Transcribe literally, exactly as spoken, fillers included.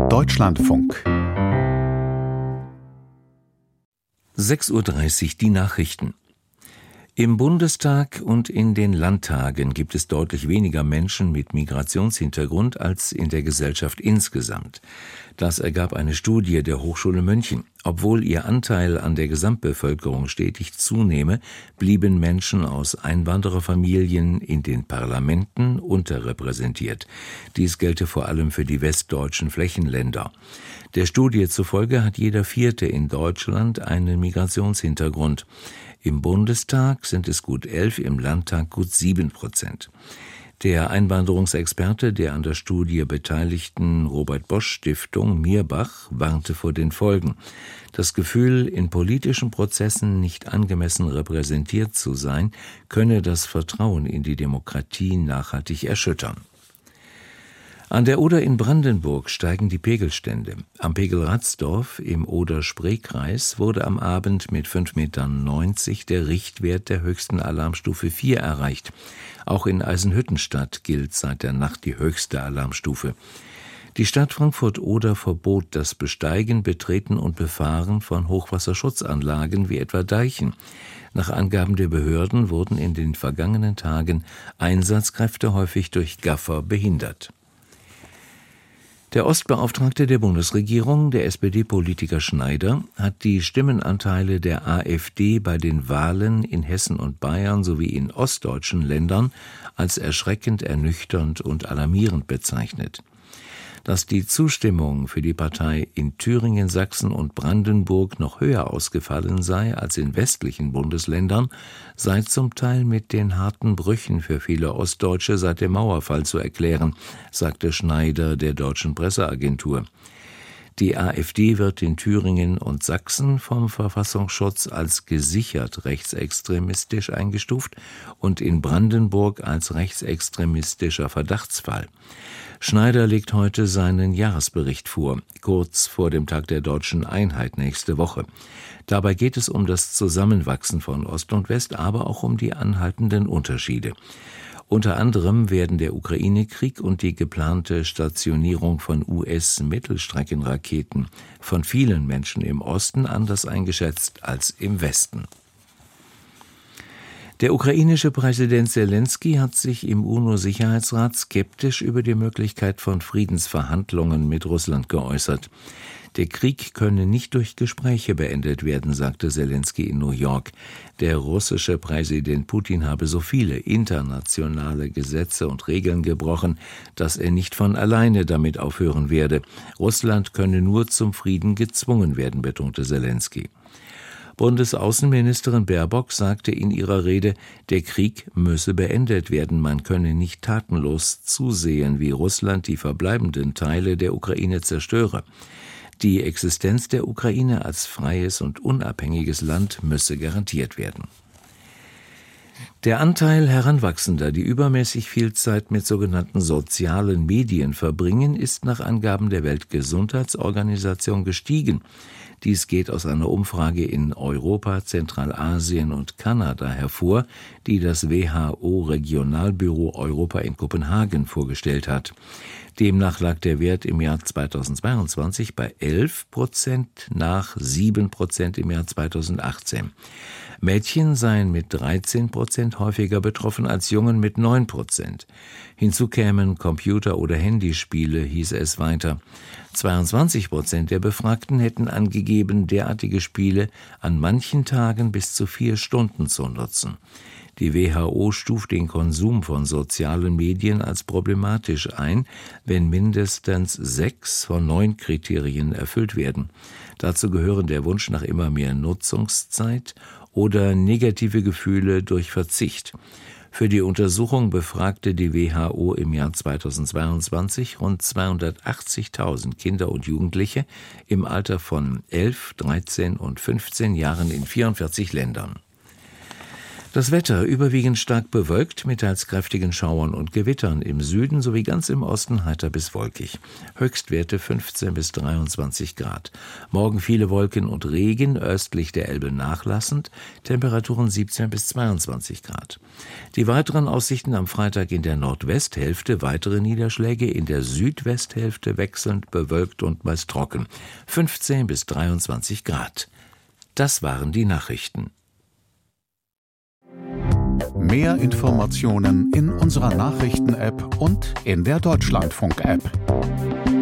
Deutschlandfunk. sechs Uhr dreißig, die Nachrichten. Im Bundestag und in den Landtagen gibt es deutlich weniger Menschen mit Migrationshintergrund als in der Gesellschaft insgesamt. Das ergab eine Studie der Hochschule München. Obwohl ihr Anteil an der Gesamtbevölkerung stetig zunehme, blieben Menschen aus Einwandererfamilien in den Parlamenten unterrepräsentiert. Dies gelte vor allem für die westdeutschen Flächenländer. Der Studie zufolge hat jeder Vierte in Deutschland einen Migrationshintergrund. Im Bundestag sind es gut elf, im Landtag gut sieben Prozent. Der Einwanderungsexperte der an der Studie beteiligten Robert-Bosch-Stiftung Mirbach warnte vor den Folgen. Das Gefühl, in politischen Prozessen nicht angemessen repräsentiert zu sein, könne das Vertrauen in die Demokratie nachhaltig erschüttern. An der Oder in Brandenburg steigen die Pegelstände. Am Pegel Ratsdorf im Oder-Spree-Kreis wurde am Abend mit fünf Komma neunzig Meter der Richtwert der höchsten Alarmstufe vier erreicht. Auch in Eisenhüttenstadt gilt seit der Nacht die höchste Alarmstufe. Die Stadt Frankfurt-Oder verbot das Besteigen, Betreten und Befahren von Hochwasserschutzanlagen wie etwa Deichen. Nach Angaben der Behörden wurden in den vergangenen Tagen Einsatzkräfte häufig durch Gaffer behindert. Der Ostbeauftragte der Bundesregierung, der S P D-Politiker Schneider, hat die Stimmenanteile der AfD bei den Wahlen in Hessen und Bayern sowie in ostdeutschen Ländern als erschreckend, ernüchternd und alarmierend bezeichnet. Dass die Zustimmung für die Partei in Thüringen, Sachsen und Brandenburg noch höher ausgefallen sei als in westlichen Bundesländern, sei zum Teil mit den harten Brüchen für viele Ostdeutsche seit dem Mauerfall zu erklären, sagte Schneider der Deutschen Presseagentur. Die AfD wird in Thüringen und Sachsen vom Verfassungsschutz als gesichert rechtsextremistisch eingestuft und in Brandenburg als rechtsextremistischer Verdachtsfall. Schneider legt heute seinen Jahresbericht vor, kurz vor dem Tag der Deutschen Einheit nächste Woche. Dabei geht es um das Zusammenwachsen von Ost und West, aber auch um die anhaltenden Unterschiede. Unter anderem werden der Ukraine-Krieg und die geplante Stationierung von U S-Mittelstreckenraketen von vielen Menschen im Osten anders eingeschätzt als im Westen. Der ukrainische Präsident Selenskyj hat sich im UNO-Sicherheitsrat skeptisch über die Möglichkeit von Friedensverhandlungen mit Russland geäußert. Der Krieg könne nicht durch Gespräche beendet werden, sagte Selenskyj in New York. Der russische Präsident Putin habe so viele internationale Gesetze und Regeln gebrochen, dass er nicht von alleine damit aufhören werde. Russland könne nur zum Frieden gezwungen werden, betonte Selenskyj. Bundesaußenministerin Baerbock sagte in ihrer Rede, der Krieg müsse beendet werden, man könne nicht tatenlos zusehen, wie Russland die verbleibenden Teile der Ukraine zerstöre. Die Existenz der Ukraine als freies und unabhängiges Land müsse garantiert werden. Der Anteil Heranwachsender, die übermäßig viel Zeit mit sogenannten sozialen Medien verbringen, ist nach Angaben der Weltgesundheitsorganisation gestiegen. Dies geht aus einer Umfrage in Europa, Zentralasien und Kanada hervor, die das W H O-Regionalbüro Europa in Kopenhagen vorgestellt hat. Demnach lag der Wert im Jahr zweitausendzweiundzwanzig bei elf Prozent, nach sieben Prozent im Jahr zweitausendachtzehn. Mädchen seien mit dreizehn Prozent häufiger betroffen als Jungen mit neun Prozent. Hinzu kämen Computer- oder Handyspiele, hieß es weiter. zweiundzwanzig Prozent der Befragten hätten angegeben, derartige Spiele an manchen Tagen bis zu vier Stunden zu nutzen. Die W H O stuft den Konsum von sozialen Medien als problematisch ein, wenn mindestens sechs von neun Kriterien erfüllt werden. Dazu gehören der Wunsch nach immer mehr Nutzungszeit oder negative Gefühle durch Verzicht. Für die Untersuchung befragte die W H O im Jahr zweitausendzweiundzwanzig rund zweihundertachtzigtausend Kinder und Jugendliche im Alter von elf, dreizehn und fünfzehn Jahren in vierundvierzig Ländern. Das Wetter überwiegend stark bewölkt mit teils kräftigen Schauern und Gewittern, im Süden sowie ganz im Osten heiter bis wolkig. Höchstwerte fünfzehn bis dreiundzwanzig Grad. Morgen viele Wolken und Regen, östlich der Elbe nachlassend, Temperaturen siebzehn bis zweiundzwanzig Grad. Die weiteren Aussichten am Freitag: in der Nordwesthälfte weitere Niederschläge, in der Südwesthälfte wechselnd bewölkt und meist trocken, fünfzehn bis dreiundzwanzig Grad. Das waren die Nachrichten. Mehr Informationen in unserer Nachrichten-App und in der Deutschlandfunk-App.